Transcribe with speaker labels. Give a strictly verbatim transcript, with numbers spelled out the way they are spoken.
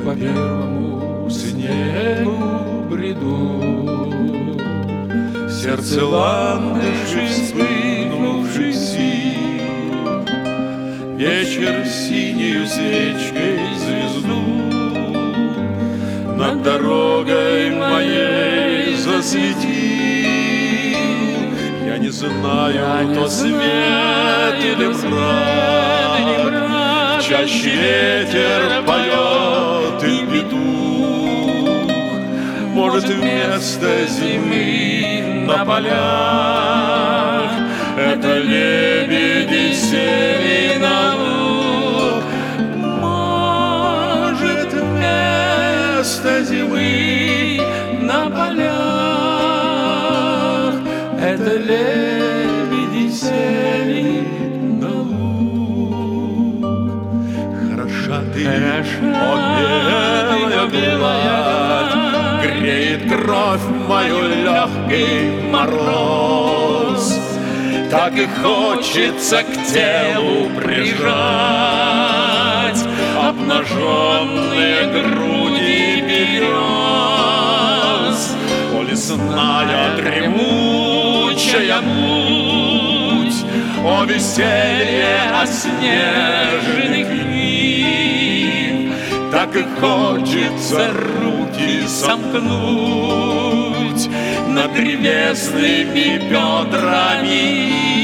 Speaker 1: по первому снегу бреду. В сердце ландыши вспыхнувший сил, вечер синею свечкой звезду над дорогой моей засветил. Я не знаю, то свет или мрак, чаще ветер поет и петух. Может, вместо зимы на полях это лебеди сели на луг. Может, вместо зимы на полях это лебеди сели на луг. Хороша ты,
Speaker 2: Хороша
Speaker 1: о белая, белая, греет кровь мою легкий мороз. Так и хочется к телу прижать обнаженные груди берез. О, лесная дремучая муть, о, веселье оснеженных нив. Так и хочется руки сомкнуть над древесными бедрами